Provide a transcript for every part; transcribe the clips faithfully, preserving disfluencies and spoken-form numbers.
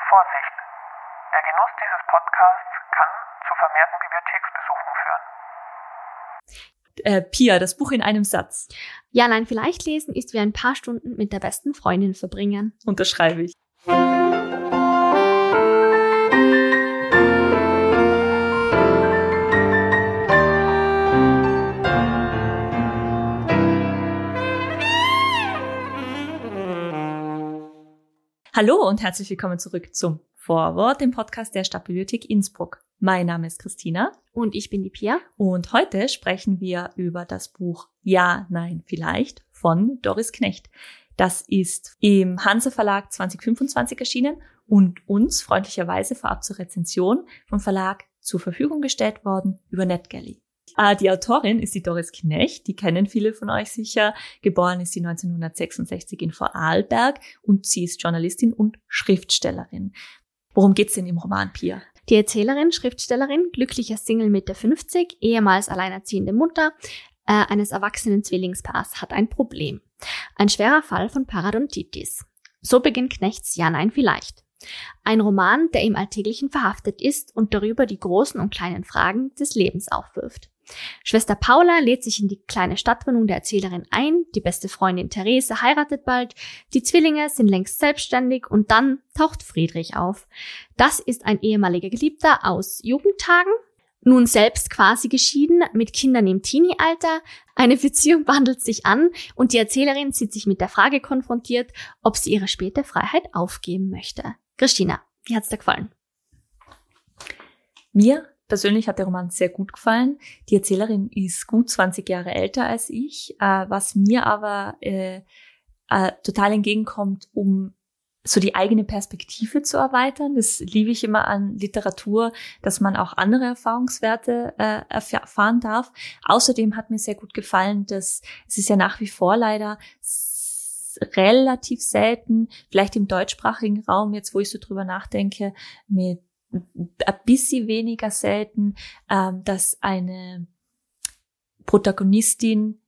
Vorsicht! Der Genuss dieses Podcasts kann zu vermehrten Bibliotheksbesuchen führen. Äh, Pia, das Buch in einem Satz. Ja, nein, vielleicht lesen ist wie ein paar Stunden mit der besten Freundin verbringen. Unterschreibe ich. Hallo und herzlich willkommen zurück zum Vorwort, dem Podcast der Stadtbibliothek Innsbruck. Mein Name ist Christina. Und ich bin die Pia. Und heute sprechen wir über das Buch Ja, Nein, Vielleicht von Doris Knecht. Das ist im Hansa Verlag zwanzig fünfundzwanzig erschienen und uns freundlicherweise vorab zur Rezension vom Verlag zur Verfügung gestellt worden über NetGalley. Äh, die Autorin ist die Doris Knecht, die kennen viele von euch sicher. Geboren ist sie neunzehnhundertsechsundsechzig in Vorarlberg und sie ist Journalistin und Schriftstellerin. Worum geht's denn im Roman, Pia? Die Erzählerin, Schriftstellerin, glücklicher Single Mitte fünfzig, ehemals alleinerziehende Mutter äh, eines erwachsenen Zwillingspaars, hat ein Problem. Ein schwerer Fall von Parodontitis. So beginnt Knechts Ja, Nein, Vielleicht. Ein Roman, der im Alltäglichen verhaftet ist und darüber die großen und kleinen Fragen des Lebens aufwirft. Schwester Paula lädt sich in die kleine Stadtwohnung der Erzählerin ein, die beste Freundin Therese heiratet bald, die Zwillinge sind längst selbstständig und dann taucht Friedrich auf. Das ist ein ehemaliger Geliebter aus Jugendtagen, nun selbst quasi geschieden, mit Kindern im Teenie-Alter. Eine Beziehung wandelt sich an und die Erzählerin sieht sich mit der Frage konfrontiert, ob sie ihre späte Freiheit aufgeben möchte. Christina, wie hat's dir gefallen? Mir persönlich hat der Roman sehr gut gefallen. Die Erzählerin ist gut zwanzig Jahre älter als ich, äh, was mir aber äh, äh, total entgegenkommt, um so die eigene Perspektive zu erweitern. Das liebe ich immer an Literatur, dass man auch andere Erfahrungswerte äh, erfahren darf. Außerdem hat mir sehr gut gefallen, dass es ist ja nach wie vor leider relativ selten, vielleicht im deutschsprachigen Raum, jetzt wo ich so drüber nachdenke, mit ein bisschen weniger selten, ähm, dass eine Protagonistin,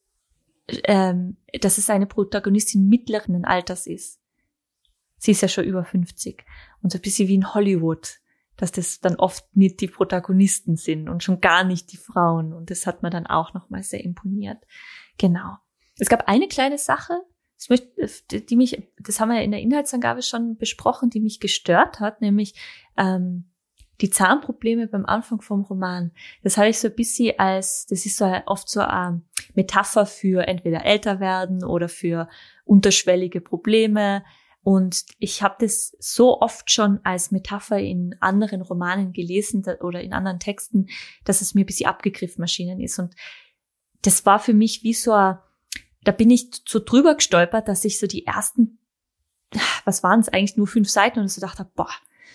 ähm, dass es eine Protagonistin mittleren Alters ist. Sie ist ja schon über fünfzig. Und so ein bisschen wie in Hollywood, dass das dann oft nicht die Protagonisten sind und schon gar nicht die Frauen. Und das hat mir dann auch nochmal sehr imponiert. Genau. Es gab eine kleine Sache, die mich, das haben wir ja in der Inhaltsangabe schon besprochen, die mich gestört hat, nämlich ähm, die Zahnprobleme beim Anfang vom Roman. Das habe ich so ein bisschen als, das ist so oft so eine Metapher für entweder älter werden oder für unterschwellige Probleme. Und ich habe das so oft schon als Metapher in anderen Romanen gelesen oder in anderen Texten, dass es mir ein bisschen abgegriffen erschienen ist. Und das war für mich wie so ein, da bin ich so drüber gestolpert, dass ich so die ersten, was waren es eigentlich, nur fünf Seiten und so dachte, boah,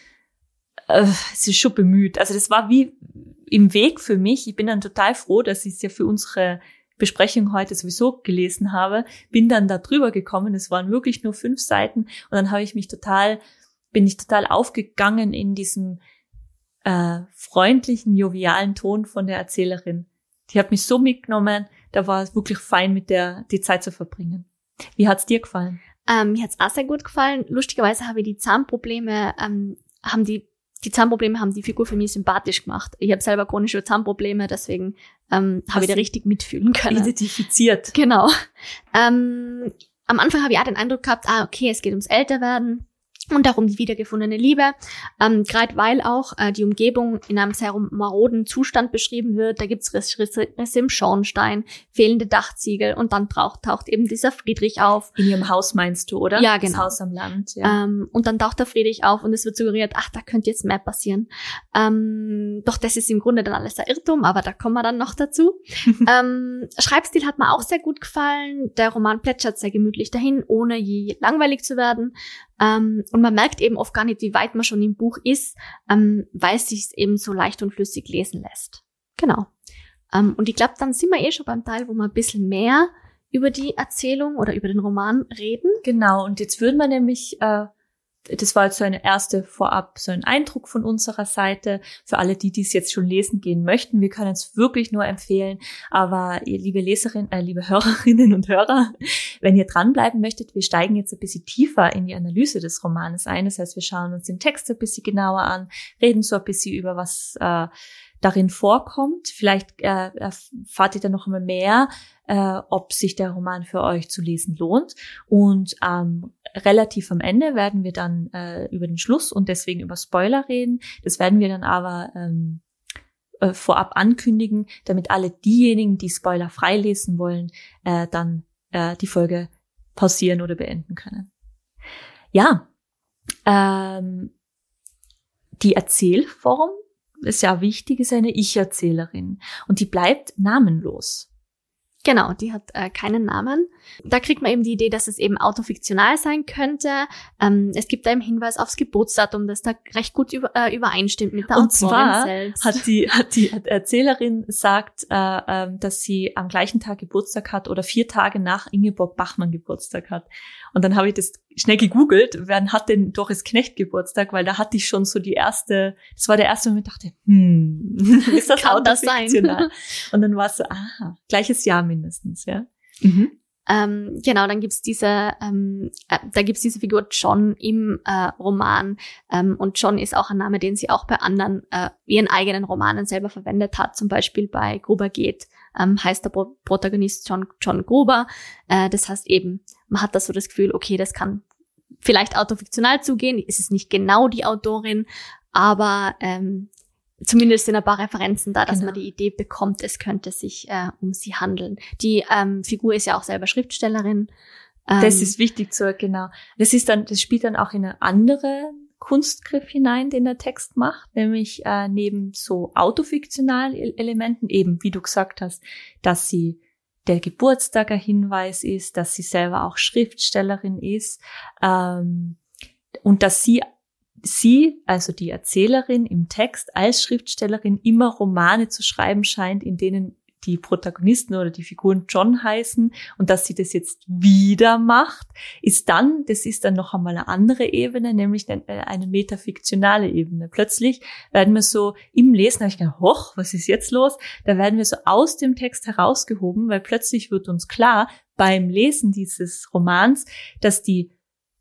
äh, es ist schon bemüht. Also das war wie im Weg für mich. Ich bin dann total froh, dass ich es ja für unsere Besprechung heute sowieso gelesen habe. Bin dann da drüber gekommen. Es waren wirklich nur fünf Seiten und dann habe ich mich total, bin ich total aufgegangen in diesem äh, freundlichen, jovialen Ton von der Erzählerin. Die hat mich so mitgenommen. Da war es wirklich fein, mit der die Zeit zu verbringen. Wie hat's dir gefallen? Ähm, mir hat's auch sehr gut gefallen. Lustigerweise habe ich die Zahnprobleme, ähm, haben die die Zahnprobleme haben die Figur für mich sympathisch gemacht. Ich habe selber chronische Zahnprobleme, deswegen ähm, habe ich da richtig mitfühlen können. Identifiziert. Genau. Ähm, am Anfang habe ich auch den Eindruck gehabt, ah okay, es geht ums Älterwerden. Und darum die wiedergefundene Liebe, ähm, gerade weil auch äh, die Umgebung in einem sehr maroden Zustand beschrieben wird. Da gibt's Risse, Risse, Risse im Schornstein, fehlende Dachziegel und dann taucht, taucht eben dieser Friedrich auf. In ihrem Haus meinst du, oder? Ja, genau. Das Haus am Land. Ja. Ähm, und dann taucht der Friedrich auf und es wird suggeriert, ach, da könnte jetzt mehr passieren. Ähm, doch das ist im Grunde dann alles ein Irrtum, aber da kommen wir dann noch dazu. ähm, Schreibstil hat mir auch sehr gut gefallen. Der Roman plätschert sehr gemütlich dahin, ohne je langweilig zu werden. Ähm, und man merkt eben oft gar nicht, wie weit man schon im Buch ist, ähm, weil es sich eben so leicht und flüssig lesen lässt. Genau. Ähm, und ich glaube, dann sind wir eh schon beim Teil, wo wir ein bisschen mehr über die Erzählung oder über den Roman reden. Genau, und jetzt würden wir nämlich äh, das war jetzt so eine erste vorab, so ein Eindruck von unserer Seite. Für alle, die dies jetzt schon lesen gehen möchten, wir können es wirklich nur empfehlen. Aber ihr liebe Leserinnen, äh, liebe Hörerinnen und Hörer, wenn ihr dranbleiben möchtet, wir steigen jetzt ein bisschen tiefer in die Analyse des Romanes ein. Das heißt, wir schauen uns den Text ein bisschen genauer an, reden so ein bisschen über was äh, darin vorkommt. Vielleicht äh, erfahrt ihr dann noch einmal mehr, äh, ob sich der Roman für euch zu lesen lohnt. Und ähm, relativ am Ende werden wir dann äh, über den Schluss und deswegen über Spoiler reden. Das werden wir dann aber ähm, äh, vorab ankündigen, damit alle diejenigen, die Spoiler frei lesen wollen, äh, dann äh, die Folge pausieren oder beenden können. Ja, ähm, die Erzählform ist ja wichtig, ist eine Ich-Erzählerin und die bleibt namenlos. Genau, die hat äh, keinen Namen. Da kriegt man eben die Idee, dass es eben autofiktional sein könnte. Ähm, es gibt da einen Hinweis aufs Geburtsdatum, das da recht gut über, äh, übereinstimmt mit der Und Autorin zwar selbst. hat die hat die Erzählerin sagt, äh, äh, dass sie am gleichen Tag Geburtstag hat oder vier Tage nach Ingeborg Bachmann Geburtstag hat. Und dann habe ich das schnell gegoogelt, wann hat denn Doris Knecht Geburtstag, weil da hatte ich schon so die erste, das war der erste Moment, ich dachte, hm, ist das Kann das sein? Und dann war es so, aha, gleiches Jahr mindestens, ja. Mhm. Ähm, genau, dann gibt's diese, ähm, äh, da gibt's diese Figur John im äh, Roman ähm, und John ist auch ein Name, den sie auch bei anderen äh, ihren eigenen Romanen selber verwendet hat. Zum Beispiel bei Gruber geht ähm, heißt der Pro- Protagonist John John Gruber. Äh, das heißt eben, man hat da so das Gefühl, okay, das kann vielleicht autofiktional zugehen. Es ist nicht genau die Autorin, aber ähm, zumindest sind ein paar Referenzen da, dass Genau. man die Idee bekommt, es könnte sich äh, um sie handeln. Die ähm, Figur ist ja auch selber Schriftstellerin. Ähm, Das ist wichtig zu, genau. Das ist dann, das spielt dann auch in eine andere Kunstgriff hinein, den der Text macht, nämlich äh, neben so autofiktionalen Elementen, eben wie du gesagt hast, dass sie der Geburtstag ein Hinweis ist, dass sie selber auch Schriftstellerin ist ähm, und dass sie Sie, also die Erzählerin im Text als Schriftstellerin, immer Romane zu schreiben scheint, in denen die Protagonisten oder die Figuren John heißen und dass sie das jetzt wieder macht, ist dann, das ist dann noch einmal eine andere Ebene, nämlich eine, eine metafiktionale Ebene. Plötzlich werden wir so im Lesen, habe ich gedacht, hoch, was ist jetzt los? Da werden wir so aus dem Text herausgehoben, weil plötzlich wird uns klar beim Lesen dieses Romans, dass die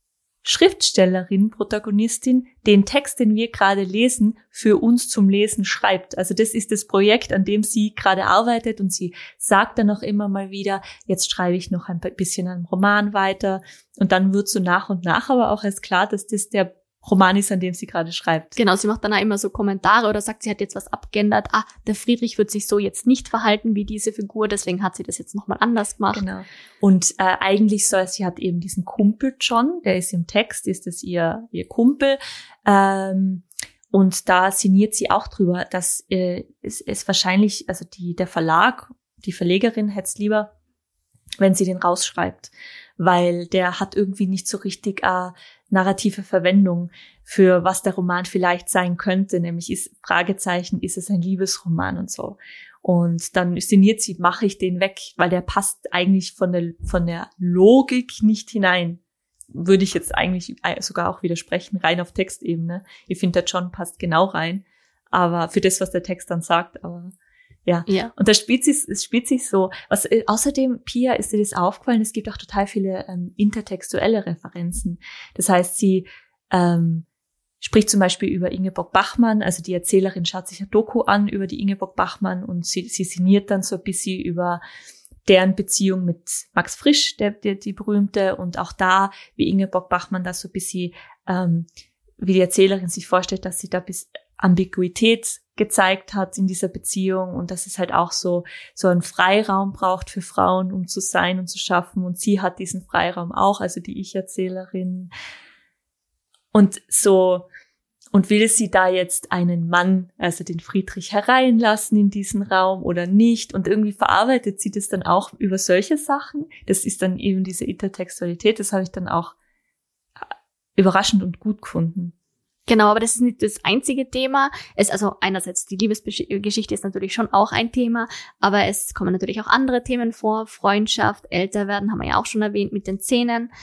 Schriftstellerin, Protagonistin, den Text, den wir gerade lesen, für uns zum Lesen schreibt. Also das ist das Projekt, an dem sie gerade arbeitet und sie sagt dann auch immer mal wieder, jetzt schreibe ich noch ein bisschen einen Roman weiter und dann wird so nach und nach aber auch erst klar, dass das der Roman ist, an dem sie gerade schreibt. Genau, sie macht dann auch immer so Kommentare oder sagt, sie hat jetzt was abgeändert. Ah, der Friedrich wird sich so jetzt nicht verhalten wie diese Figur, deswegen hat sie das jetzt nochmal anders gemacht. Genau. Und äh, eigentlich soll sie hat eben diesen Kumpel John, der ist im Text, ist es ihr ihr Kumpel. Ähm, und da sinniert sie auch drüber, dass äh, es, es wahrscheinlich, also die der Verlag, die Verlegerin hätte es lieber, wenn sie den rausschreibt, weil der hat irgendwie nicht so richtig äh, narrative Verwendung für was der Roman vielleicht sein könnte, nämlich ist Fragezeichen, ist es ein Liebesroman und so. Und dann sinniert sie, mache ich den weg, weil der passt eigentlich von der von der Logik nicht hinein. Würde ich jetzt eigentlich sogar auch widersprechen, rein auf Textebene. Ich finde, der John passt genau rein, aber für das, was der Text dann sagt, aber ja. Ja. Und da spielt sich, es spielt sich so. Was, äh, außerdem, Pia, ist dir das aufgefallen? Es gibt auch total viele ähm, intertextuelle Referenzen. Das heißt, sie ähm, spricht zum Beispiel über Ingeborg Bachmann, also die Erzählerin schaut sich ein Doku an über die Ingeborg Bachmann und sie, sie sinniert dann so ein bisschen über deren Beziehung mit Max Frisch, der, der die berühmte, und auch da, wie Ingeborg Bachmann da so ein bisschen, ähm, wie die Erzählerin sich vorstellt, dass sie da bis Ambiguität gezeigt hat in dieser Beziehung und dass es halt auch so so einen Freiraum braucht für Frauen, um zu sein und zu schaffen, und sie hat diesen Freiraum auch, also die Ich-Erzählerin. Und so, und will sie da jetzt einen Mann, also den Friedrich, hereinlassen in diesen Raum oder nicht? Und irgendwie verarbeitet sie das dann auch über solche Sachen. Das ist dann eben diese Intertextualität, das habe ich dann auch überraschend und gut gefunden. Genau, aber das ist nicht das einzige Thema. Es, also einerseits die Liebesgeschichte ist natürlich schon auch ein Thema, aber es kommen natürlich auch andere Themen vor. Freundschaft, älter werden, haben wir ja auch schon erwähnt mit den Szenen.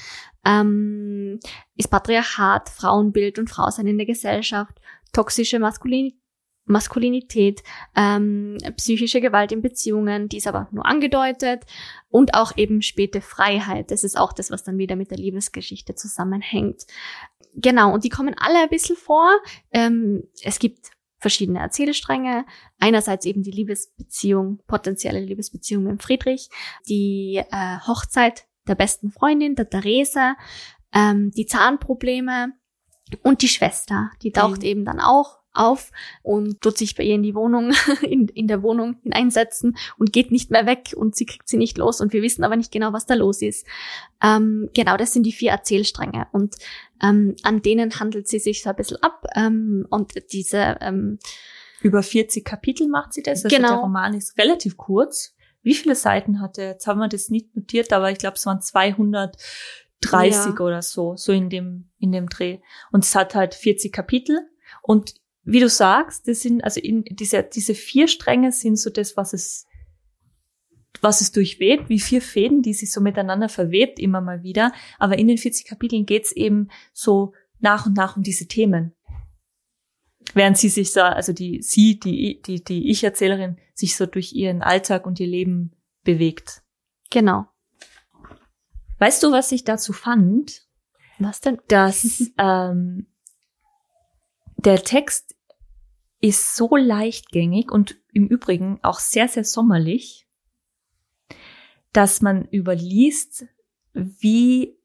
ähm, ist Patriarchat, Frauenbild und Frausein in der Gesellschaft, toxische Maskulin- Maskulinität, ähm, psychische Gewalt in Beziehungen, die ist aber nur angedeutet, und auch eben späte Freiheit. Das ist auch das, was dann wieder mit der Liebesgeschichte zusammenhängt. Genau, und die kommen alle ein bisschen vor. Ähm, es gibt verschiedene Erzählstränge. Einerseits eben die Liebesbeziehung, potenzielle Liebesbeziehung mit Friedrich, die äh, Hochzeit der besten Freundin, der Therese, ähm, die Zahnprobleme und die Schwester. Die taucht mhm. eben dann auch auf und tut sich bei ihr in die Wohnung, in, in der Wohnung hineinsetzen und geht nicht mehr weg und sie kriegt sie nicht los und wir wissen aber nicht genau, was da los ist. Ähm, genau, das sind die vier Erzählstränge und ähm, an denen handelt sie sich so ein bisschen ab ähm, und diese ähm, über vierzig Kapitel macht sie das. Also genau. Der Roman ist relativ kurz. Wie viele Seiten hat er? Jetzt haben wir das nicht notiert, aber ich glaube, es waren zweihundertdreißig ja. oder so, so in dem in dem Dreh. Und es hat halt vierzig Kapitel und wie du sagst, das sind, also in diese, diese vier Stränge sind so das, was es, was es durchwebt, wie vier Fäden, die sich so miteinander verwebt, immer mal wieder. Aber in den vierzig Kapiteln geht's eben so nach und nach um diese Themen. Während sie sich so, also die, sie, die, die, die Ich-Erzählerin, sich so durch ihren Alltag und ihr Leben bewegt. Genau. Weißt du, was ich dazu fand? Was denn? Dass, ähm, der Text ist so leichtgängig und im Übrigen auch sehr, sehr sommerlich, dass man überliest, wie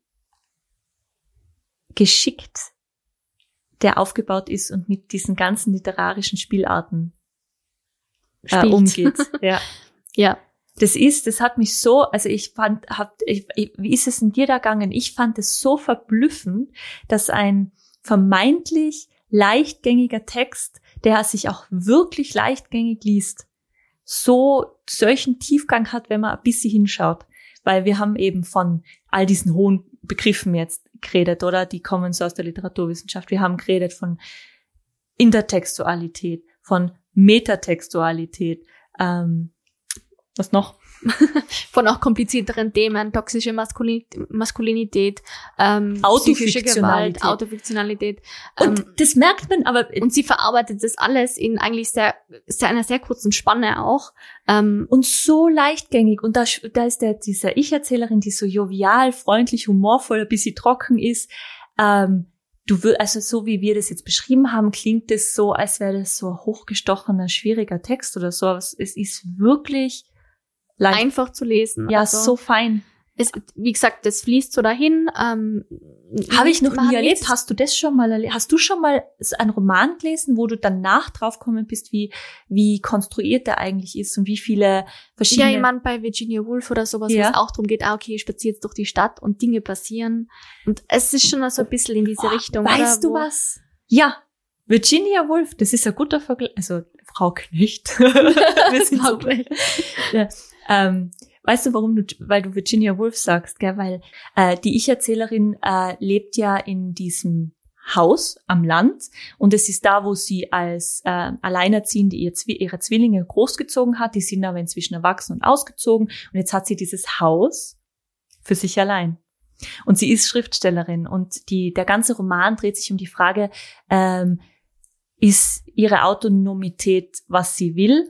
geschickt der aufgebaut ist und mit diesen ganzen literarischen Spielarten äh, umgeht. Ja. Ja. Das ist, das hat mich so, also ich fand, hab, ich, wie ist es in dir da gegangen? Ich fand es so verblüffend, dass ein vermeintlich leichtgängiger Text, der sich auch wirklich leichtgängig liest, so solchen Tiefgang hat, wenn man ein bisschen hinschaut. Weil wir haben eben von all diesen hohen Begriffen jetzt geredet, oder? Die kommen so aus der Literaturwissenschaft. Wir haben geredet von Intertextualität, von Metatextualität, ähm, was noch? Von auch komplizierteren Themen, toxische Maskulin- Maskulinität, ähm, psychische Gewalt, Autofiktionalität. Und ähm, das merkt man aber. Und sie verarbeitet das alles in eigentlich sehr, sehr einer sehr kurzen Spanne auch. Ähm, und so leichtgängig. Und da, da ist der, diese Ich-Erzählerin, die so jovial, freundlich, humorvoll, ein bisschen trocken ist. Ähm, du würd, also so wie wir das jetzt beschrieben haben, klingt das so, als wäre das so ein hochgestochener, schwieriger Text oder so. Aber es, es ist wirklich leicht. Einfach zu lesen. Ja, also, so fein. Es, wie gesagt, das fließt so dahin. Ähm, Habe ich noch nie erlebt. Hast du das schon mal erlebt? Hast du schon mal einen Roman gelesen, wo du danach draufgekommen bist, wie wie konstruiert der eigentlich ist und wie viele verschiedene... Ja, ich meine, bei Virginia Woolf oder sowas, ja. wo es auch darum geht, ah, okay, ich spaziere jetzt durch die Stadt und Dinge passieren. Und es ist schon so ein bisschen in diese Boah, Richtung. Weißt oder, du was? Ja, Virginia Woolf, das ist ein guter Vergleich. Also, Frau Knecht. Wir sind Frau so Knecht. Ja, ähm, weißt du, warum du, weil du Virginia Woolf sagst, gell? Weil äh, die Ich-Erzählerin äh, lebt ja in diesem Haus am Land und es ist da, wo sie als äh, Alleinerziehende ihr Zwi- ihre Zwillinge großgezogen hat. Die sind aber inzwischen erwachsen und ausgezogen und jetzt hat sie dieses Haus für sich allein. Und sie ist Schriftstellerin und die der ganze Roman dreht sich um die Frage, ähm, ist ihre Autonomität, was sie will?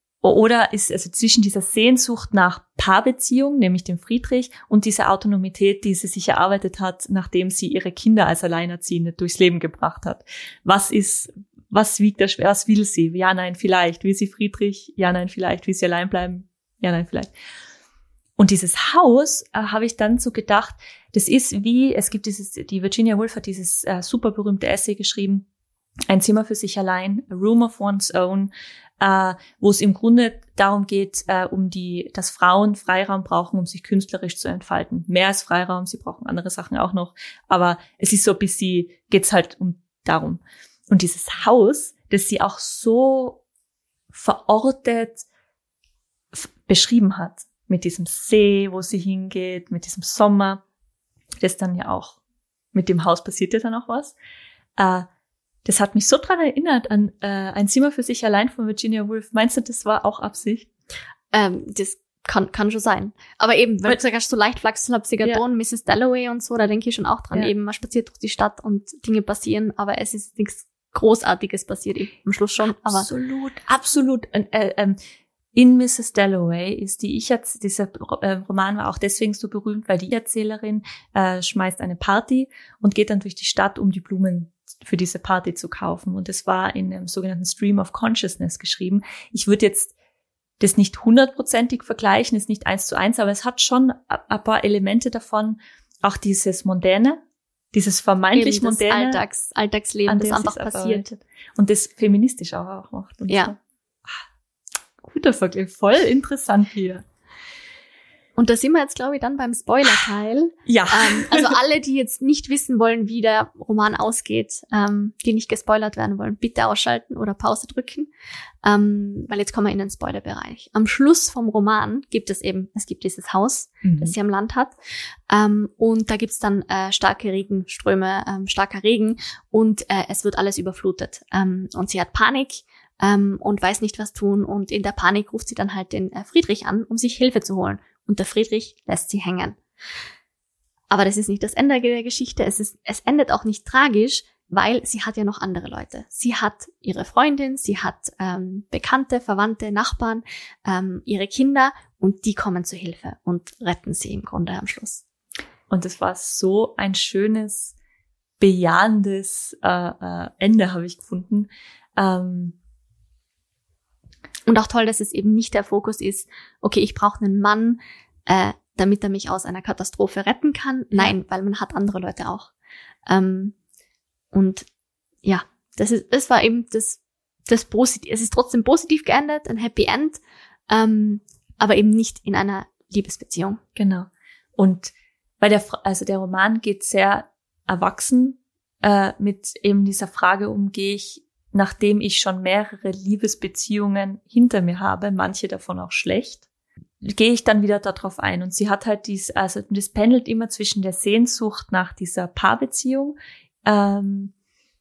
Oder ist also zwischen dieser Sehnsucht nach Paarbeziehung, nämlich dem Friedrich, und dieser Autonomität, die sie sich erarbeitet hat, nachdem sie ihre Kinder als Alleinerziehende durchs Leben gebracht hat. Was ist, was wiegt da schwer? Was will sie? Ja, nein, vielleicht. Will sie Friedrich? Ja, nein, vielleicht. Will sie allein bleiben? Ja, nein, vielleicht. Und dieses Haus, äh, habe ich dann so gedacht, das ist wie, es gibt dieses, die Virginia Woolf hat dieses äh, super berühmte Essay geschrieben, Ein Zimmer für sich allein, A Room of One's Own, äh, wo es im Grunde darum geht, äh, um die, dass Frauen Freiraum brauchen, um sich künstlerisch zu entfalten. Mehr als Freiraum, sie brauchen andere Sachen auch noch, aber es ist so ein bisschen, geht's halt um darum. Und dieses Haus, das sie auch so verortet f- beschrieben hat, mit diesem See, wo sie hingeht, mit diesem Sommer, das dann ja auch, mit dem Haus passiert ja dann auch was, äh, das hat mich so dran erinnert an äh, Ein Zimmer für sich allein von Virginia Woolf. Meinst du, das war auch Absicht? Ähm, das Kann, kann schon sein. Aber eben, wenn du sagst, so leicht flachsläpsiger Ja. Ton, Misses Dalloway und so, da denke ich schon auch dran. Ja. Eben, man spaziert durch die Stadt und Dinge passieren, aber es ist nichts Großartiges passiert eben am Schluss schon. Aber Absolut, absolut. Äh, äh, ähm, in Misses Dalloway ist die Ich erzählerin, dieser äh, Roman war auch deswegen so berühmt, weil die Erzählerin äh, schmeißt eine Party und geht dann durch die Stadt, um die Blumen für diese Party zu kaufen. Und es war in einem sogenannten Stream of Consciousness geschrieben. Ich würde jetzt das nicht hundertprozentig vergleichen, ist nicht eins zu eins, aber es hat schon ein paar Elemente davon, auch dieses Mondäne, dieses vermeintlich eben das Mondäne, Alltags, Alltagsleben, an das dem einfach sie's passiert. arbeitet. Und das feministisch auch, auch macht. Und Ja. so. Ah, guter Vergleich, voll interessant hier. Und da sind wir jetzt, glaube ich, dann beim Spoiler-Teil. Ja. Ähm, also alle, die jetzt nicht wissen wollen, wie der Roman ausgeht, ähm, die nicht gespoilert werden wollen, bitte ausschalten oder Pause drücken, ähm, weil jetzt kommen wir in den Spoilerbereich. Am Schluss vom Roman gibt es eben, es gibt dieses Haus, Mhm. das sie am Land hat, ähm, und da gibt's dann äh, starke Regenströme, ähm, starker Regen und äh, es wird alles überflutet. Ähm, und sie hat Panik ähm, und weiß nicht, was tun, und in der Panik ruft sie dann halt den äh, Friedrich an, um sich Hilfe zu holen. Und der Friedrich lässt sie hängen. Aber das ist nicht das Ende der Geschichte. Es ist, es endet auch nicht tragisch, weil sie hat ja noch andere Leute. Sie hat ihre Freundin, sie hat ähm, Bekannte, Verwandte, Nachbarn, ähm, ihre Kinder, und die kommen zu Hilfe und retten sie im Grunde am Schluss. Und es war so ein schönes, bejahendes äh, äh, Ende, habe ich gefunden. Ähm, Und auch toll, dass es eben nicht der Fokus ist, okay, ich brauche einen Mann, äh, damit er mich aus einer Katastrophe retten kann. Nein, weil man hat andere Leute auch. Ähm, und ja, das ist, das war eben das, das Positiv. Es ist trotzdem positiv geendet, ein Happy End, ähm, aber eben nicht in einer Liebesbeziehung. Genau. Und weil der, also der Roman geht sehr erwachsen äh, mit eben dieser Frage um, gehe ich, nachdem ich schon mehrere Liebesbeziehungen hinter mir habe, manche davon auch schlecht, gehe ich dann wieder darauf ein. Und sie hat halt dies, also das pendelt immer zwischen der Sehnsucht nach dieser Paarbeziehung ähm,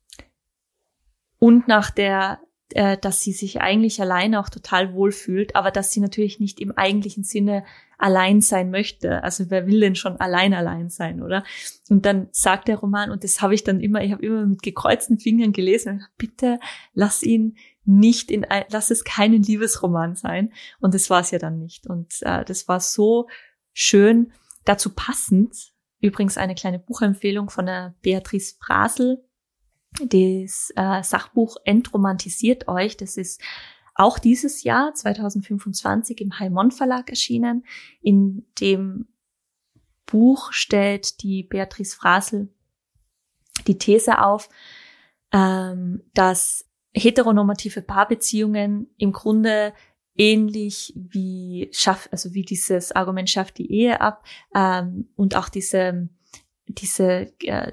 und nach der, äh, dass sie sich eigentlich alleine auch total wohlfühlt, aber dass sie natürlich nicht im eigentlichen Sinne allein sein möchte. Also wer will denn schon allein allein sein, oder? Und dann sagt der Roman, und das habe ich dann immer, ich habe immer mit gekreuzten Fingern gelesen, und ich dachte, bitte lass ihn nicht in, ein, lass es keinen Liebesroman sein. Und das war es ja dann nicht. Und äh, das war so schön, dazu passend. Übrigens eine kleine Buchempfehlung von der Beatrice Frasel. Das äh, Sachbuch Entromantisiert euch. Das ist auch dieses Jahr, zwanzig fünfundzwanzig, im Heilmon Verlag erschienen. In dem Buch stellt die Beatrice Frasel die These auf, ähm, dass heteronormative Paarbeziehungen im Grunde ähnlich wie schafft, also wie dieses Argument schafft die Ehe ab, ähm, und auch diese diese äh,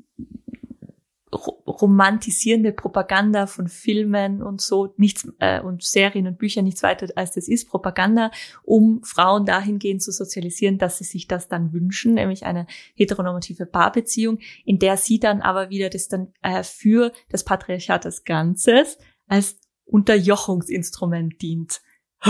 romantisierende Propaganda von Filmen und so, nichts äh, und Serien und Büchern nichts weiter als das ist Propaganda, um Frauen dahingehend zu sozialisieren, dass sie sich das dann wünschen, nämlich eine heteronormative Paarbeziehung, in der sie dann aber wieder das dann äh, für das Patriarchat als Ganzes als Unterjochungsinstrument dient.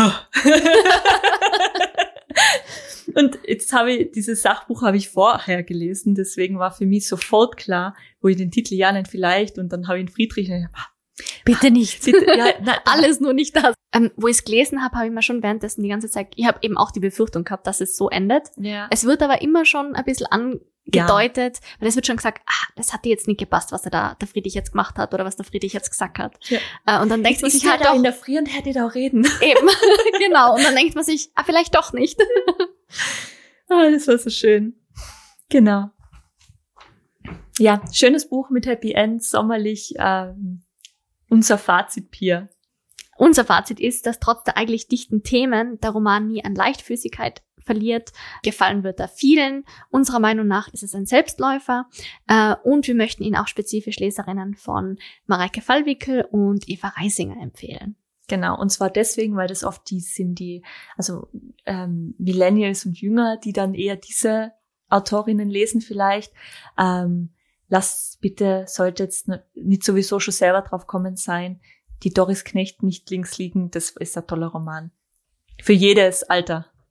Und jetzt habe ich, dieses Sachbuch habe ich vorher gelesen, deswegen war für mich sofort klar, wo ich den Titel ja nicht vielleicht, und dann habe ich den Friedrich, und ich, ah, Bitte nicht. bitte, ja, nein, Alles nur nicht das. Ähm, wo ich es gelesen habe, habe ich mir schon währenddessen die ganze Zeit, ich habe eben auch die Befürchtung gehabt, dass es so endet. ja. Es wird aber immer schon ein bisschen angedeutet, weil es wird schon gesagt, ah, das hat dir jetzt nicht gepasst, was er da, der Friedrich jetzt gemacht hat oder was der Friedrich jetzt gesagt hat. Ja. Äh, und dann denkt man ich sich halt da doch, in der Früh und hätte da auch reden. eben, genau, und dann denkt man sich, ah, vielleicht doch nicht. Ah, das war so schön. Genau. Ja, schönes Buch mit Happy End, sommerlich, ähm, unser Fazit, Pia. Unser Fazit ist, dass trotz der eigentlich dichten Themen der Roman nie an Leichtfüßigkeit verliert. Gefallen wird er vielen. Unserer Meinung nach ist es ein Selbstläufer. Äh, und wir möchten ihn auch spezifisch Leserinnen von Mareike Fallwickel und Eva Reisinger empfehlen. Genau, und zwar deswegen, weil das oft die sind, die, also ähm, Millennials und Jünger, die dann eher diese Autorinnen lesen vielleicht. Ähm, lasst bitte, sollte jetzt nicht sowieso schon selber drauf kommen sein, die Doris Knecht nicht links liegen, das ist ein toller Roman. Für jedes Alter.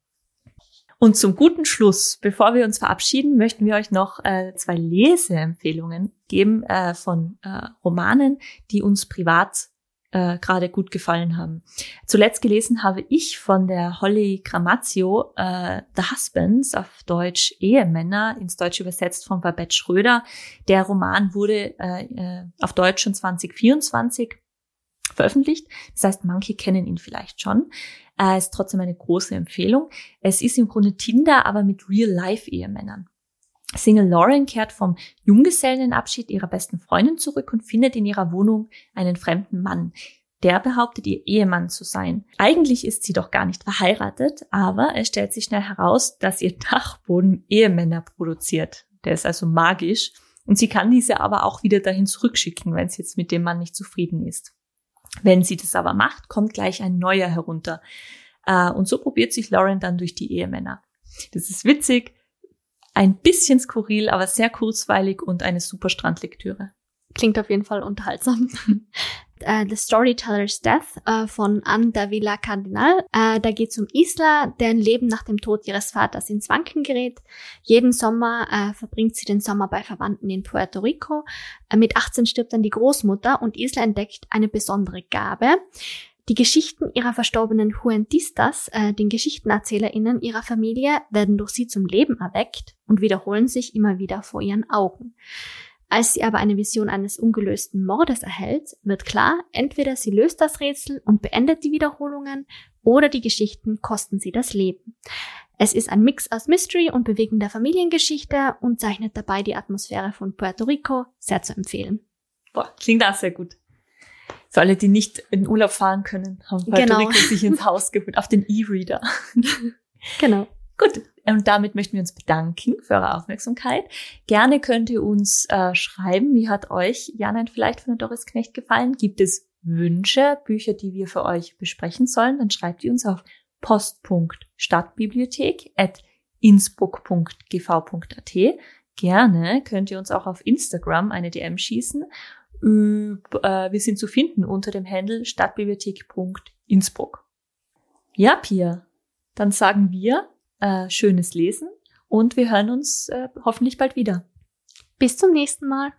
Und zum guten Schluss, bevor wir uns verabschieden, möchten wir euch noch äh, zwei Leseempfehlungen geben äh, von äh, Romanen, die uns privat äh, gerade gut gefallen haben. Zuletzt gelesen habe ich von der Holly Gramazio äh, The Husbands, auf Deutsch Ehemänner, ins Deutsche übersetzt von Babette Schröder. Der Roman wurde äh, äh, auf Deutsch schon zwanzig vierundzwanzig veröffentlicht. Das heißt, manche kennen ihn vielleicht schon. Äh, ist trotzdem eine große Empfehlung. Es ist im Grunde Tinder, aber mit Real-Life-Ehemännern. Single Lauren kehrt vom Junggesellenabschied ihrer besten Freundin zurück und findet in ihrer Wohnung einen fremden Mann. Der behauptet, ihr Ehemann zu sein. Eigentlich ist sie doch gar nicht verheiratet, aber es stellt sich schnell heraus, dass ihr Dachboden Ehemänner produziert. Der ist also magisch. Und sie kann diese aber auch wieder dahin zurückschicken, wenn sie jetzt mit dem Mann nicht zufrieden ist. Wenn sie das aber macht, kommt gleich ein neuer herunter. Und so probiert sich Lauren dann durch die Ehemänner. Das ist witzig, ein bisschen skurril, aber sehr kurzweilig und eine super Strandlektüre. Klingt auf jeden Fall unterhaltsam. uh, The Storyteller's Death uh, von Anne Davila Cardinal. Uh, da geht es um Isla, deren Leben nach dem Tod ihres Vaters ins Wanken gerät. Jeden Sommer uh, verbringt sie den Sommer bei Verwandten in Puerto Rico. Uh, mit achtzehn stirbt dann die Großmutter und Isla entdeckt eine besondere Gabe. Die Geschichten ihrer verstorbenen Juentistas, äh, den GgeschichtenerzählerInnen ihrer Familie, werden durch sie zum Leben erweckt und wiederholen sich immer wieder vor ihren Augen. Als sie aber eine Vision eines ungelösten Mordes erhält, wird klar, entweder sie löst das Rätsel und beendet die Wiederholungen oder die Geschichten kosten sie das Leben. Es ist ein Mix aus Mystery und bewegender Familiengeschichte und zeichnet dabei die Atmosphäre von Puerto Rico sehr zu empfehlen. Boah, klingt auch sehr gut. Für alle, die nicht in Urlaub fahren können, haben Puerto genau. Rico sich ins Haus geholt, auf den E-Reader. Genau. Gut, und damit möchten wir uns bedanken für eure Aufmerksamkeit. Gerne könnt ihr uns äh, schreiben, wie hat euch Janet vielleicht von der Doris Knecht gefallen? Gibt es Wünsche, Bücher, die wir für euch besprechen sollen? Dann schreibt ihr uns auf post punkt stadtbibliothek at innsbruck punkt g v punkt a t. Gerne könnt ihr uns auch auf Instagram eine D M schießen. Wir sind zu finden unter dem Handle stadtbibliothek punkt innsbruck. Ja, Pia, dann sagen wir äh, schönes Lesen und wir hören uns äh, hoffentlich bald wieder. Bis zum nächsten Mal.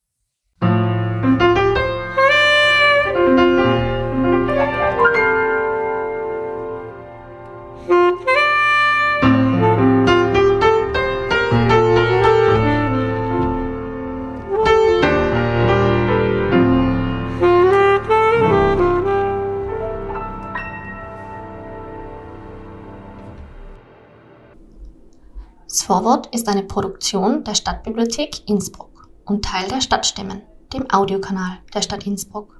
Das Vorwort ist eine Produktion der Stadtbibliothek Innsbruck und Teil der Stadtstimmen, dem Audiokanal der Stadt Innsbruck.